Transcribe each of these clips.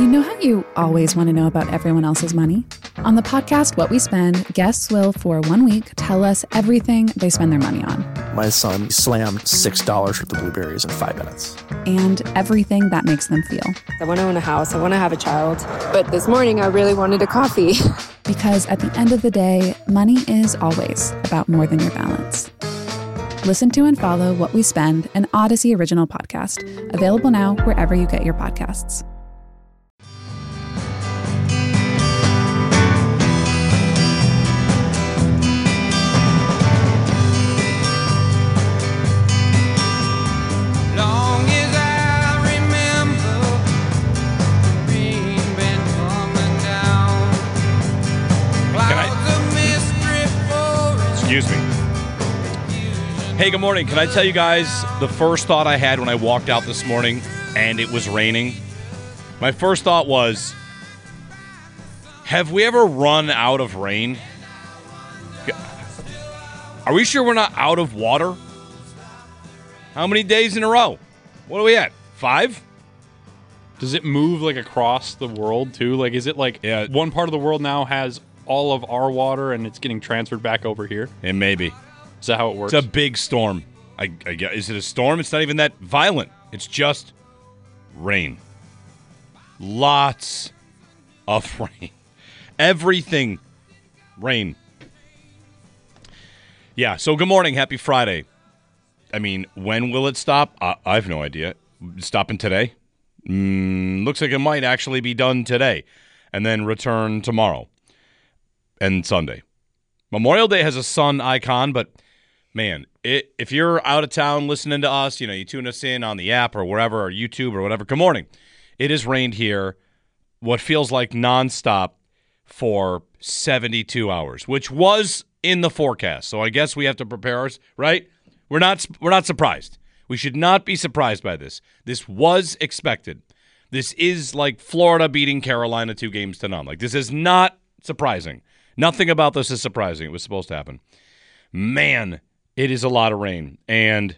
know how you always want to know about everyone else's money? On the podcast, What We Spend, guests will, for 1 week, tell us everything they spend their money on. My son slammed $6 worth of blueberries in 5 minutes. And everything that makes them feel. I want to own a house. I want to have a child. But this morning, I really wanted a coffee. Because at the end of the day, money is always about more than your balance. Listen to and follow What We Spend, an Odyssey original podcast. Available now wherever you get your podcasts. Excuse me. Hey, good morning. Can I tell you guys the first thought I had when I walked out this morning and it was raining? My first thought was, have we ever run out of rain? Are we sure we're not out of water? How many days in a row? What are we at? 5? Does it move like across the world too? Like, is it like one part of the world now has all of our water and it's getting transferred back over here? It may be. Is that how it works? It's a big storm. I guess. Is it a storm? It's not even that violent. It's just rain. Lots of rain. Everything rain. Yeah, so good morning. Happy Friday. I mean, when will it stop? I have no idea. Stopping today? Looks like it might actually be done today and then return tomorrow and Sunday. Memorial Day has a sun icon, but man, if you're out of town listening to us, you tune us in on the app or wherever, or YouTube or whatever, good morning. It has rained here what feels like nonstop for 72 hours, which was in the forecast. So I guess we have to prepare us, right? We're not surprised. We should not be surprised by this. This was expected. This is like Florida beating Carolina 2-0. Like, this is not surprising. Nothing about this is surprising. It was supposed to happen. Man, it is a lot of rain. And,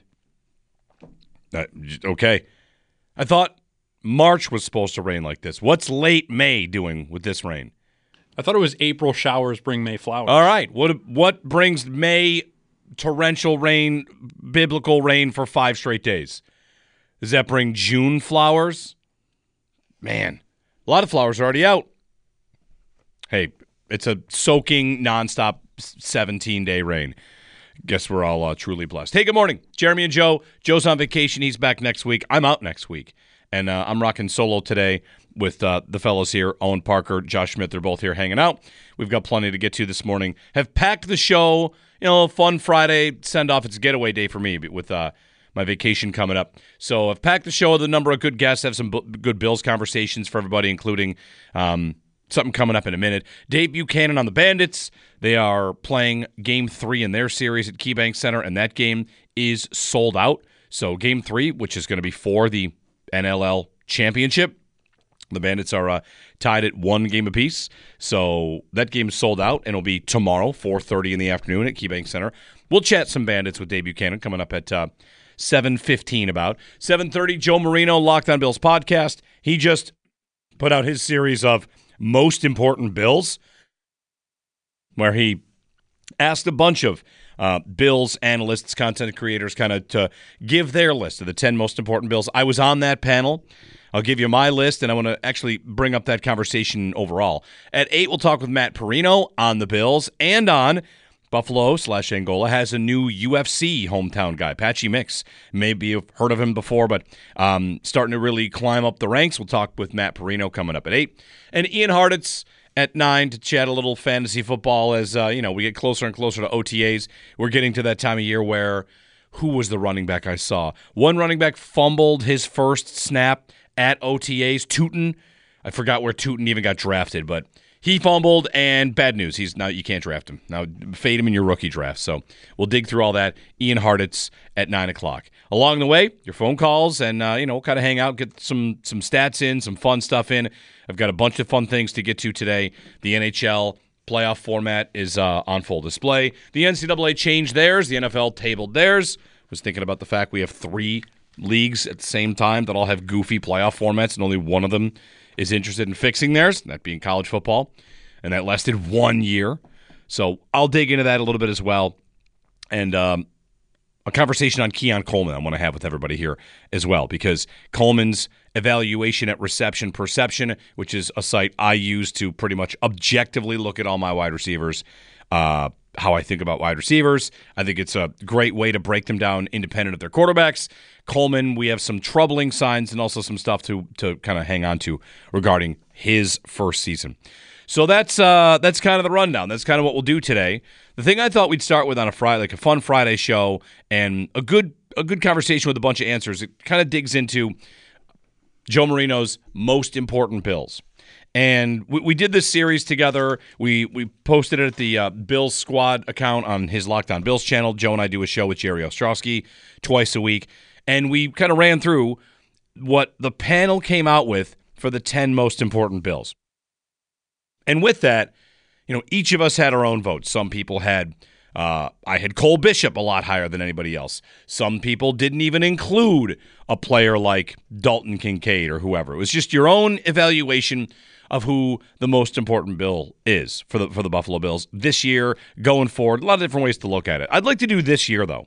okay, I thought March was supposed to rain like this. What's late May doing with this rain? I thought it was April showers bring May flowers. All right. What brings May torrential rain, biblical rain for 5 straight days? Does that bring June flowers? Man, a lot of flowers are already out. Hey, it's a soaking, nonstop 17-day rain. Guess we're all truly blessed. Hey, good morning. Jeremy and Joe. Joe's on vacation. He's back next week. I'm out next week. And I'm rocking solo today with the fellows here, Owen Parker, Josh Schmidt. They're both here hanging out. We've got plenty to get to this morning. Have packed the show. Fun Friday send-off. It's a getaway day for me with my vacation coming up. So I've packed the show with a number of good guests. Have some good Bills conversations for everybody, including something coming up in a minute. Dave Buchanan on the Bandits. They are playing Game 3 in their series at KeyBank Center, and that game is sold out. So Game 3, which is going to be for the NLL Championship, the Bandits are tied at 1 game apiece. So that game is sold out, and it'll be tomorrow, 4:30 in the afternoon at KeyBank Center. We'll chat some Bandits with Dave Buchanan coming up at 7:15 about. 7:30, Joe Marino, Locked On Bills podcast. He just put out his series of Most Important Bills, where he asked a bunch of Bills analysts, content creators, kind of to give their list of the 10 most important Bills. I was on that panel. I'll give you my list, and I want to actually bring up that conversation overall. At 8, we'll talk with Matt Perino on the Bills and on Buffalo/Angola has a new UFC hometown guy, Patchy Mix. Maybe you've heard of him before, but starting to really climb up the ranks. We'll talk with Matt Perino coming up at 8. And Ian Hartitz at 9 to chat a little fantasy football as we get closer and closer to OTAs. We're getting to that time of year where, who was the running back I saw? One running back fumbled his first snap at OTAs. Tootin. I forgot where Tootin even got drafted, but he fumbled, and bad news. You can't draft him. Now, fade him in your rookie draft. So we'll dig through all that. Ian Hartitz at 9 o'clock. Along the way, your phone calls, and we'll kind of hang out, get some stats in, some fun stuff in. I've got a bunch of fun things to get to today. The NHL playoff format is on full display. The NCAA changed theirs. The NFL tabled theirs. Was thinking about the fact we have 3 leagues at the same time that all have goofy playoff formats, and only one of them is interested in fixing theirs, that being college football, and that lasted 1 year. So I'll dig into that a little bit as well. And a conversation on Keon Coleman I want to have with everybody here as well, because Coleman's evaluation at Reception Perception, which is a site I use to pretty much objectively look at all my wide receivers, how I think about wide receivers. I think it's a great way to break them down independent of their quarterbacks. Coleman, we have some troubling signs and also some stuff to kind of hang on to regarding his first season. So that's kind of the rundown. That's kind of what we'll do today. The thing I thought we'd start with on a Friday, like a fun Friday show and a good conversation with a bunch of answers. It kind of digs into Joe Marino's most important Bills. And we did this series together. We posted it at the Bills Squad account on his Locked On Bills channel. Joe and I do a show with Jerry Ostrowski twice a week. And we kind of ran through what the panel came out with for the 10 most important Bills. And with that, each of us had our own votes. Some people had, I had Cole Bishop a lot higher than anybody else. Some people didn't even include a player like Dalton Kincaid or whoever. It was just your own evaluation of who the most important Bill is for the Buffalo Bills this year, going forward. A lot of different ways to look at it. I'd like to do this year, though.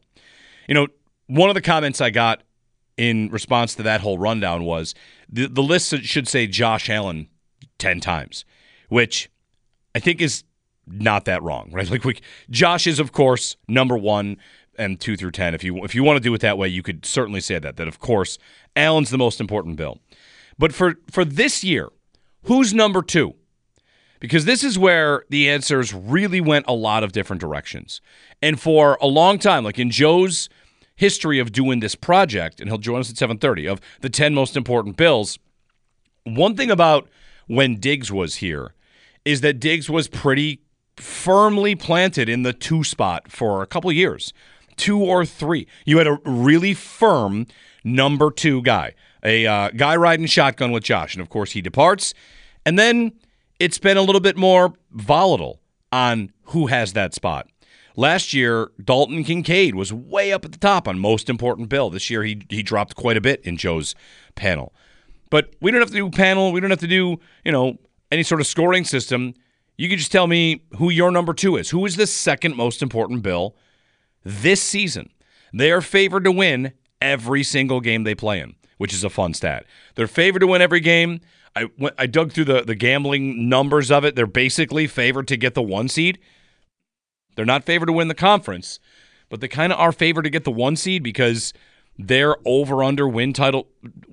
One of the comments I got in response to that whole rundown was the list should say Josh Allen 10 times, which I think is not that wrong, right? Like Josh is, of course, number 1 and 2 through 10. If you want to do it that way, you could certainly say that of course, Allen's the most important Bill. But for this year, who's number 2? Because this is where the answers really went a lot of different directions. And for a long time, like in Joe's history of doing this project, and he'll join us at 7:30, of the 10 most important Bills, one thing about when Diggs was here is that Diggs was pretty firmly planted in the 2 spot for a couple years, 2 or 3. You had a really firm number 2 guy, a guy riding shotgun with Josh, and of course he departs. And then it's been a little bit more volatile on who has that spot. Last year, Dalton Kincaid was way up at the top on most important Bill. This year, he dropped quite a bit in Joe's panel. But we don't have to do panel. We don't have to do, any sort of scoring system. You can just tell me who your number 2 is. Who is the second most important Bill this season? They are favored to win every single game they play in, which is a fun stat. They're favored to win every game. I dug through the gambling numbers of it. They're basically favored to get the 1 seed. They're not favored to win the conference, but they kind of are favored to get the 1 seed because their over-under win total,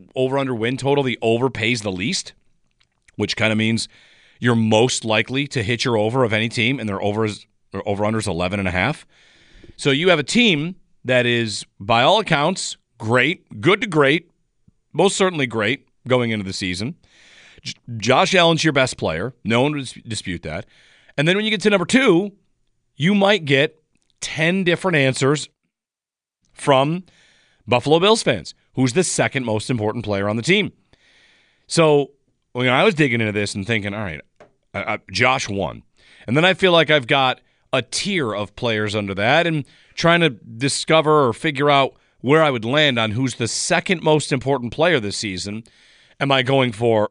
the over pays the least, which kind of means you're most likely to hit your over of any team, and their over-under is 11.5. So you have a team that is, by all accounts, great, good to great, most certainly great going into the season. Josh Allen's your best player. No one would dispute that. And then when you get to number 2, you might get 10 different answers from Buffalo Bills fans. Who's the second most important player on the team? So when I was digging into this and thinking, all right, Josh won. And then I feel like I've got a tier of players under that and trying to discover or figure out where I would land on who's the second most important player this season. Am I going for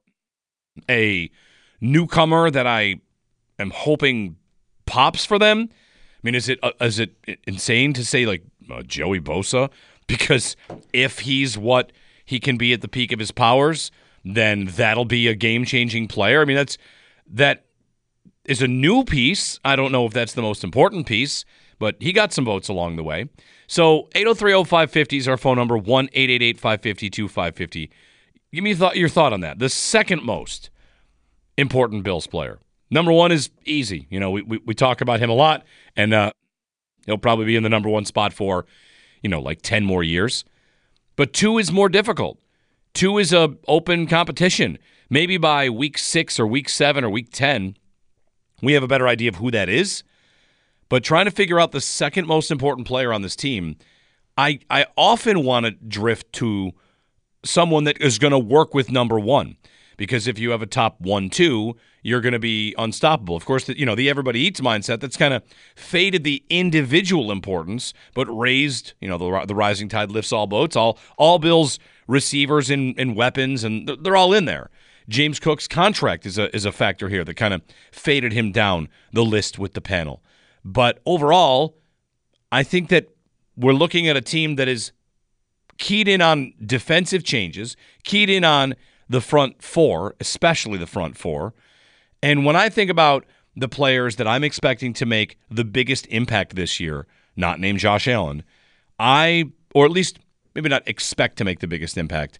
a newcomer that I am hoping pops for them? I mean, is it insane to say like Joey Bosa? Because if he's what he can be at the peak of his powers, then that'll be a game-changing player. I mean, that is a new piece. I don't know if that's the most important piece, but he got some votes along the way. So 803-0550 is our phone number, 1-888-550-2550. Give me your thought on that. The second most important Bills player. Number 1 is easy. We talk about him a lot, and he'll probably be in the number 1 spot for, like 10 more years. But 2 is more difficult. 2 is a open competition. Maybe by week 6 or week 7 or week 10, we have a better idea of who that is. But trying to figure out the second most important player on this team, I often want to drift to someone that is going to work with number 1. Because if you have a top 1-2, you're going to be unstoppable. Of course, the everybody eats mindset that's kind of faded the individual importance, but raised, the rising tide lifts all boats. All Bills receivers and weapons, and they're all in there. James Cook's contract is a factor here that kind of faded him down the list with the panel. But overall, I think that we're looking at a team that is keyed in on defensive changes, keyed in on the front four, especially the front four. And when I think about the players that I'm expecting to make the biggest impact this year, not named Josh Allen, or at least maybe not expect to make the biggest impact,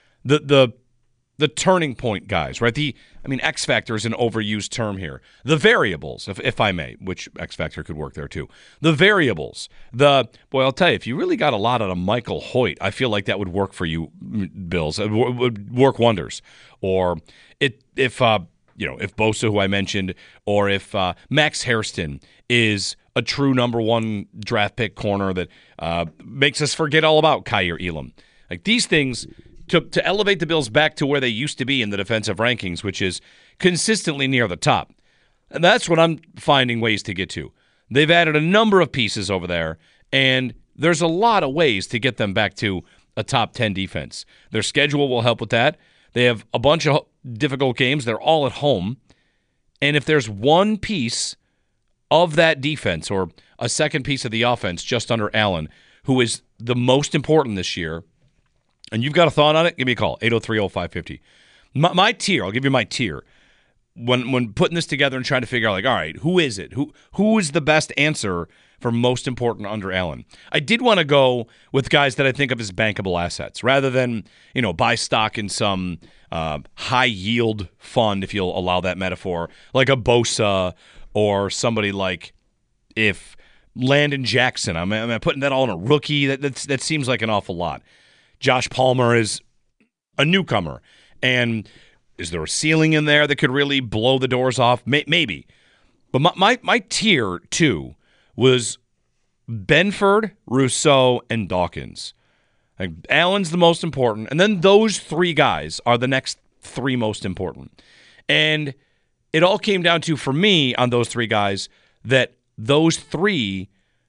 the turning point guys, right? X factor is an overused term here. The variables, if I may, which X factor could work there too. The variables. I'll tell you, if you really got a lot out of Michael Hoyt, I feel like that would work for you, Bills. It would work wonders. Or if Bosa, who I mentioned, or if Max Hairston is a true number one draft pick corner that makes us forget all about Kaiir Elam. Like these things. To elevate the Bills back to where they used to be in the defensive rankings, which is consistently near the top. And that's what I'm finding ways to get to. They've added a number of pieces over there, and there's a lot of ways to get them back to a top 10 defense. Their schedule will help with that. They have a bunch of difficult games. They're all at home. And if there's one piece of that defense or a second piece of the offense just under Allen who is the most important this year, and you've got a thought on it, give me a call, 803-0550. My tier, I'll give you my tier. When putting this together and trying to figure out, like, all right, who is it? Who is the best answer for most important under Allen? I did want to go with guys that I think of as bankable assets rather than, buy stock in some high-yield fund, if you'll allow that metaphor, like a Bosa or somebody like if Landon Jackson. I'm putting that all in a rookie. That seems like an awful lot. Josh Palmer is a newcomer. And is there a ceiling in there that could really blow the doors off? Maybe. But my tier, too, was Benford, Rousseau, and Dawkins. Like, Allen's the most important. And then those three guys are the next three most important. And it all came down to, for me, on those three guys, that those three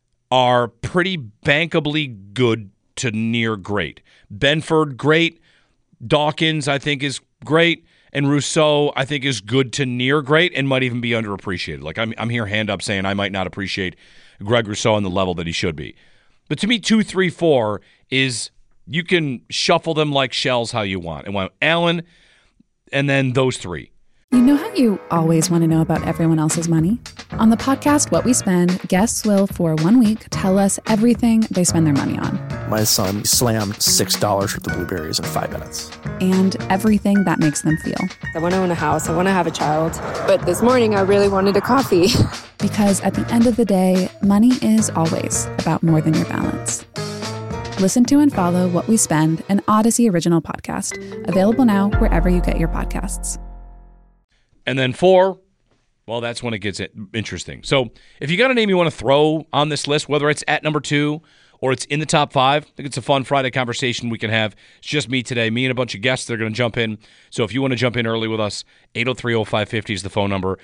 are pretty bankably good to near great. Benford, great. Dawkins, I think, is great. And Rousseau, I think, is good to near great and might even be underappreciated. Like, I'm here hand up saying I might not appreciate Greg Rousseau on the level that he should be. But to me, 2, 3, 4 is you can shuffle them like shells how you want. And want Allen and then those three. You know how you always want to know about everyone else's money? On the podcast, What We Spend, guests will, for 1 week, tell us everything they spend their money on. My son slammed $6 worth of blueberries in 5 minutes. And everything that makes them feel. I want to own a house. I want to have a child. But this morning, I really wanted a coffee. Because at the end of the day, money is always about more than your balance. Listen to and follow What We Spend, an Odyssey original podcast. Available now wherever you get your podcasts. And then 4, well, that's when it gets interesting. So if you got a name you want to throw on this list, whether it's at number 2 or it's in the top 5, I think it's a fun Friday conversation we can have. It's just me today, me and a bunch of guests that are going to jump in. So if you want to jump in early with us, 803-0550 is the phone number,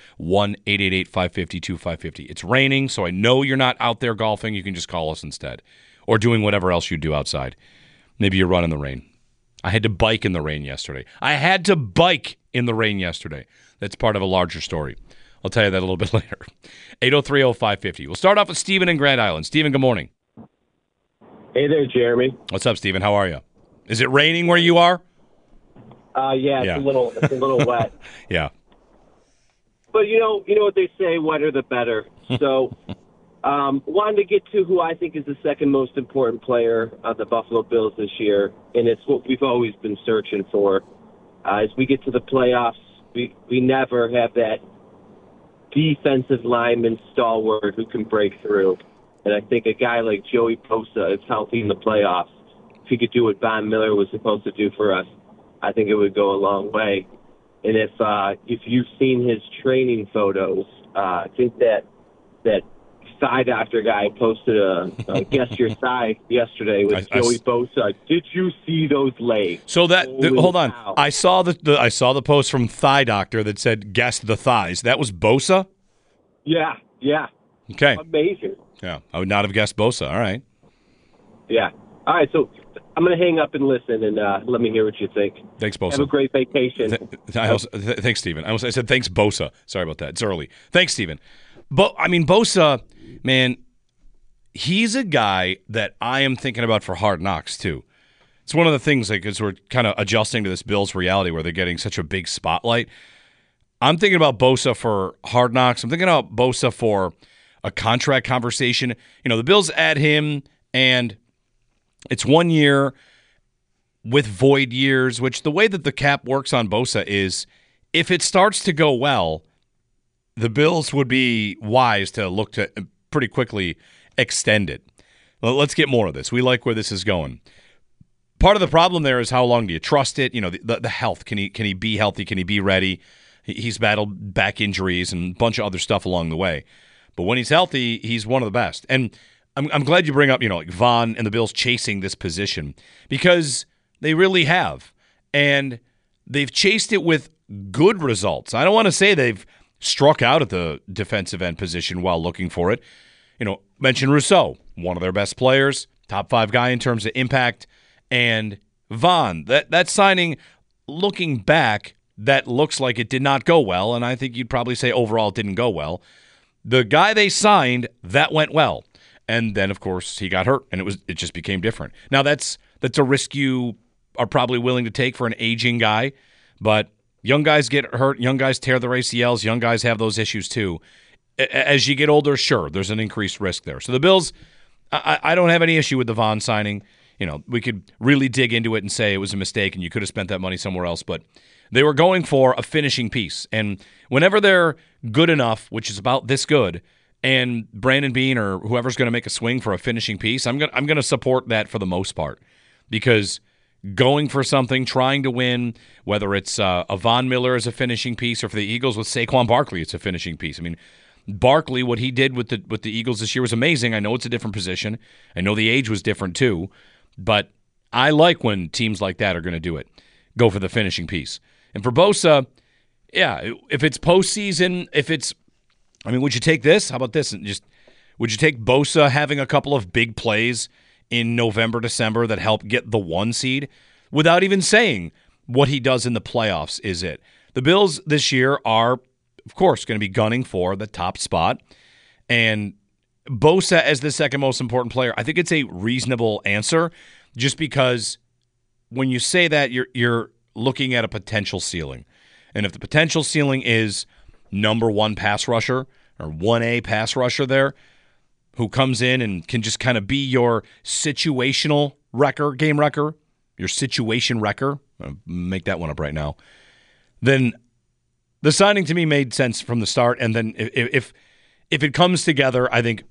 1-888-550-2550. It's raining, so I know you're not out there golfing. You can just call us instead or doing whatever else you do outside. Maybe you run in the rain. I had to bike in the rain yesterday. That's part of a larger story. I'll tell you that a little bit later. 803-0550. We'll start off with Steven in Grand Island. Steven, good morning. Hey there, Jeremy. What's up, Steven? How are you? Is it raining where you are? Yeah, it's a little wet. Yeah. But you know what they say, wetter the better. So wanted to get to who I think is the second most important player of the Buffalo Bills this year, and it's what we've always been searching for. As we get to the playoffs, we never have that defensive lineman stalwart who can break through. And I think a guy like Joey Bosa, if healthy in the playoffs, if he could do what Von Miller was supposed to do for us, I think it would go a long way. And if you've seen his training photos, I think that thigh doctor guy posted a guess your thigh yesterday with Joey Bosa. Did you see those legs? So hold on. Cow. I saw the post from Thigh Doctor that said guess the thighs. That was Bosa? Yeah. Okay. Amazing. Yeah. I would not have guessed Bosa. All right. Yeah. All right. So I'm going to hang up and listen, and let me hear what you think. Thanks, Bosa. Have a great vacation. Thanks, Steven. I said thanks, Bosa. Sorry about that. It's early. Thanks, Steven. Bosa, man, he's a guy that I am thinking about for Hard Knocks, too. It's one of the things, like, as we're kind of adjusting to this Bills reality where they're getting such a big spotlight. I'm thinking about Bosa for Hard Knocks. I'm thinking about Bosa for a contract conversation. The Bills add him, and it's 1 year with void years, which the way that the cap works on Bosa is if it starts to go well, the Bills would be wise to look to pretty quickly extend it. Well, let's get more of this. We like where this is going. Part of the problem there is how long do you trust it? The health. Can he be healthy? Can he be ready? He's battled back injuries and a bunch of other stuff along the way. But when he's healthy, he's one of the best. And I'm glad you bring up, like Von and the Bills chasing this position because they really have. And they've chased it with good results. I don't want to say they've struck out at the defensive end position while looking for it. Mention Rousseau, one of their best players, top 5 guy in terms of impact. And Von, that signing, looking back, that looks like it did not go well. And I think you'd probably say overall it didn't go well. The guy they signed, that went well. And then, of course, he got hurt, and it just became different. Now, that's a risk you are probably willing to take for an aging guy, but young guys get hurt, young guys tear their ACLs, young guys have those issues too. As you get older, sure, there's an increased risk there. So the Bills, I don't have any issue with the Von signing. We could really dig into it and say it was a mistake and you could have spent that money somewhere else, but they were going for a finishing piece. And whenever they're good enough, which is about this good, and Brandon Beane or whoever's going to make a swing for a finishing piece, I'm going to support that for the most part because going for something, trying to win, whether it's a Von Miller as a finishing piece or for the Eagles with Saquon Barkley, it's a finishing piece. I mean, Barkley, what he did with the Eagles this year was amazing. I know it's a different position. I know the age was different too, but I like when teams like that are going to do it. Go for the finishing piece. And for Bosa, yeah, if it's postseason, would you take this? How about this? Would you take Bosa having a couple of big plays in November, December that help get the 1 seed without even saying what he does in the playoffs is it? The Bills this year are, of course, going to be gunning for the top spot. And Bosa as the second most important player, I think it's a reasonable answer just because when you say that, you're looking at a potential ceiling. And if the potential ceiling is number 1 pass rusher or 1A pass rusher there who comes in and can just kind of be your situational game wrecker, your situation wrecker, I'll make that one up right now, then the signing to me made sense from the start. And then if it comes together, I think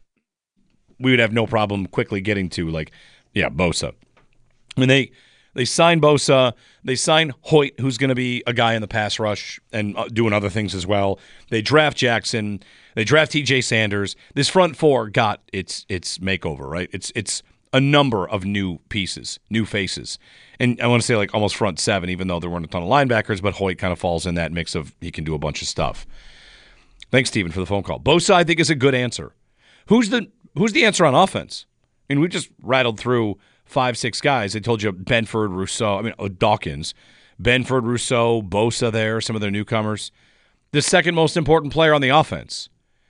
we would have no problem quickly getting to Bosa. I mean, they signed Bosa. They signed Hoyt, who's going to be a guy in the pass rush and doing other things as well. They draft Jackson. They draft TJ Sanders. This front 4 got its makeover, right? It's a number of new pieces, new faces. And I want to say almost front 7, even though there weren't a ton of linebackers, but Hoyt kind of falls in that mix of he can do a bunch of stuff. Thanks, Steven, for the phone call. Bosa, I think, is a good answer. Who's the answer on offense? I mean, we just rattled through 5-6 guys. I told you Benford, Rousseau, Dawkins, Benford, Rousseau, Bosa there, some of their newcomers. The second most important player on the offense.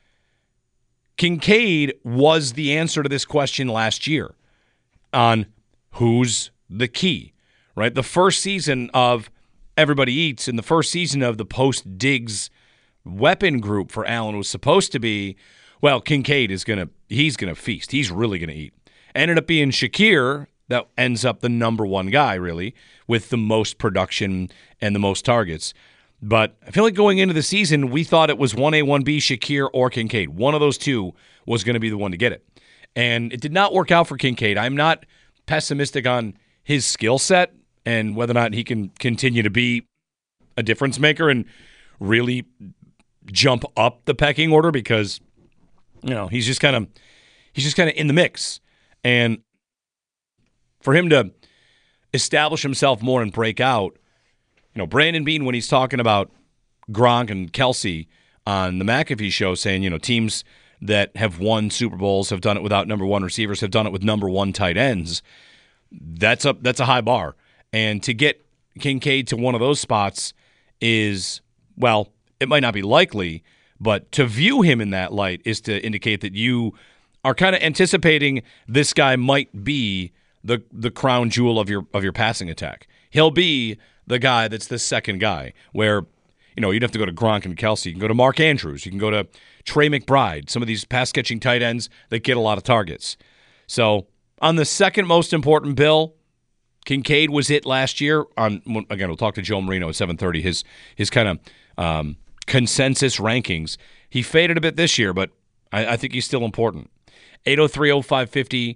Kincaid was the answer to this question last year on who's the key, right? The first season of Everybody Eats and the first season of the post-Diggs weapon group for Allen was supposed to be, Kincaid he's going to feast. He's really going to eat. Ended up being Shakir that ends up the number 1 guy, really, with the most production and the most targets. But I feel like going into the season, we thought it was 1A, 1B, Shakir, or Kincaid. One of those two was going to be the one to get it. And it did not work out for Kincaid. I'm not pessimistic on his skill set and whether or not he can continue to be a difference maker and really jump up the pecking order because, he's just kind of in the mix. And for him to establish himself more and break out, Brandon Beane, when he's talking about Gronk and Kelsey on the McAfee show, saying, teams that have won Super Bowls have done it without number 1 receivers, have done it with number 1 tight ends. that's a high bar. And to get Kincaid to one of those spots is, well, it might not be likely, but to view him in that light is to indicate that you are kind of anticipating this guy might be the crown jewel of your passing attack. He'll be the guy that's the second guy where, you'd have to go to Gronk and Kelsey. You can go to Mark Andrews. You can go to Trey McBride, some of these pass-catching tight ends that get a lot of targets. So on the second most important bill, Kincaid was it last year. Again, we'll talk to Joe Marino at 7:30. His kind of consensus rankings. He faded a bit this year, but I think he's still important. 803-0550,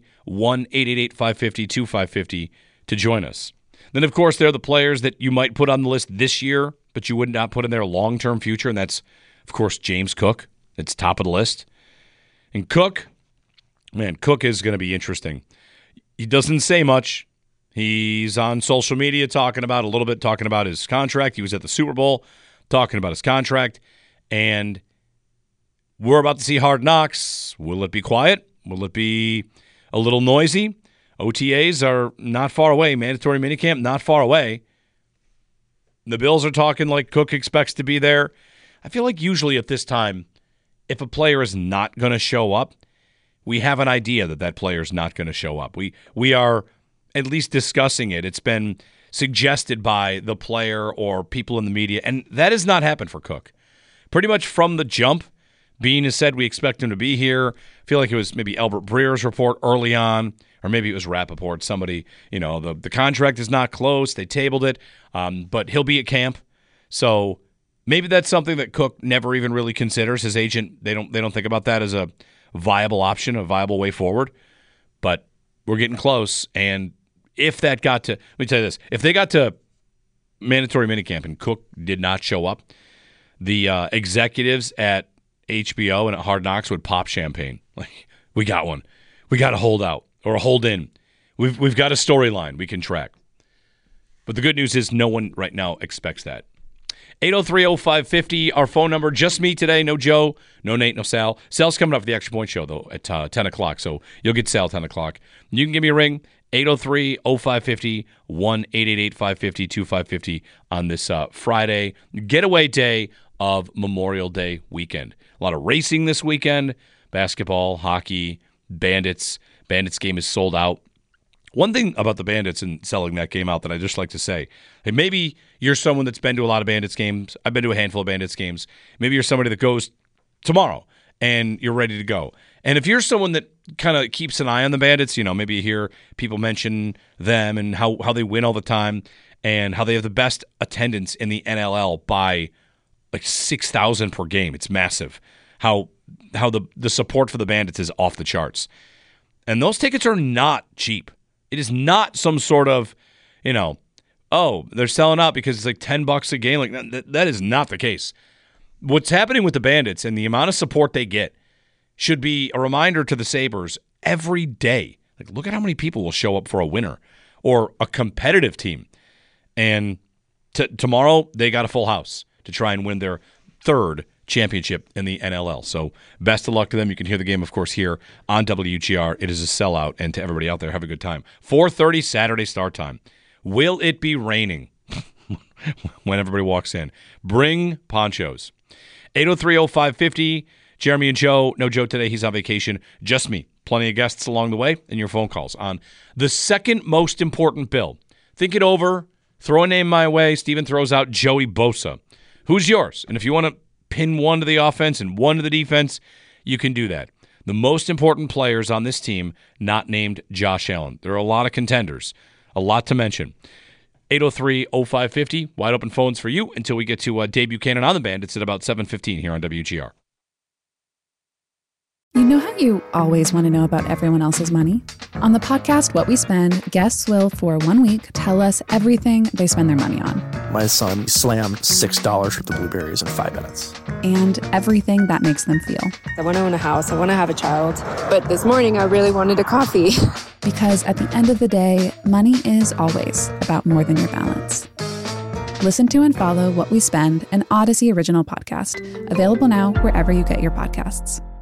1-888-550-2550 to join us. Then, of course, there are the players that you might put on the list this year, but you would not put in their long-term future, and that's, of course, James Cook. It's top of the list. And Cook is going to be interesting. He doesn't say much. He's on social media talking about his contract. He was at the Super Bowl talking about his contract. And we're about to see Hard Knocks. Will it be quiet? Will it be a little noisy? OTAs are not far away. Mandatory minicamp, not far away. The Bills are talking like Cook expects to be there. I feel like usually at this time, if a player is not going to show up, we have an idea that player is not going to show up. We are at least discussing it. It's been suggested by the player or people in the media, and that has not happened for Cook. Pretty much from the jump, Bean has said we expect him to be here. I feel like it was maybe Albert Breer's report early on, or maybe it was Rappaport. Somebody, the contract is not close. They tabled it, but he'll be at camp. So maybe that's something that Cook never even really considers. His agent, they don't think about that as a viable option, a viable way forward. But we're getting close, and if that got to, let me tell you this, if they got to mandatory minicamp and Cook did not show up, the executives at HBO and at Hard Knocks would pop champagne. Like, we got one. We got a holdout or a hold in. We've got a storyline we can track. But the good news is no one right now expects that. 803-0550, our phone number. Just me today. No Joe, no Nate, no Sal. Sal's coming up for the Extra Point Show, though, at 10 o'clock. So you'll get Sal 10 o'clock. You can give me a ring, 803-0550, 1-888-550-2550 on this Friday getaway day of Memorial Day weekend. A lot of racing this weekend. Basketball, hockey, Bandits. Bandits game is sold out. One thing about the Bandits and selling that game out that I just like to say, hey, maybe you're someone that's been to a lot of Bandits games. I've been to a handful of Bandits games. Maybe you're somebody that goes tomorrow and you're ready to go. And if you're someone that kind of keeps an eye on the Bandits, maybe you hear people mention them and how they win all the time and how they have the best attendance in the NLL by like 6,000 per game. It's massive. How the support for the Bandits is off the charts. And those tickets are not cheap. It is not some sort of, they're selling out because it's like $10 a game. Like that is not the case. What's happening with the Bandits and the amount of support they get should be a reminder to the Sabres every day. Like, look at how many people will show up for a winner or a competitive team. And tomorrow they got a full house to try and win their third championship in the NLL. So best of luck to them. You can hear the game, of course, here on WGR. It is a sellout, and to everybody out there, have a good time. 4:30 Saturday start time. Will it be raining when everybody walks in? Bring ponchos. 803-0550. Jeremy and Joe. No Joe today. He's on vacation. Just me. Plenty of guests along the way, and your phone calls on the second most important bill. Think it over. Throw a name my way. Steven throws out Joey Bosa. Who's yours? And if you want to pin one to the offense and one to the defense, you can do that. The most important players on this team, not named Josh Allen. There are a lot of contenders, a lot to mention. 803-0550, wide open phones for you until we get to Dave Buchanan on the Bandits at about 7:15 here on WGR. You know how you always want to know about everyone else's money? On the podcast What We Spend, guests will, for 1 week, tell us everything they spend their money on. My son slammed $6 worth of blueberries in 5 minutes. And everything that makes them feel. I want to own a house. I want to have a child. But this morning, I really wanted a coffee. Because at the end of the day, money is always about more than your balance. Listen to and follow What We Spend, an Odyssey original podcast. Available now wherever you get your podcasts.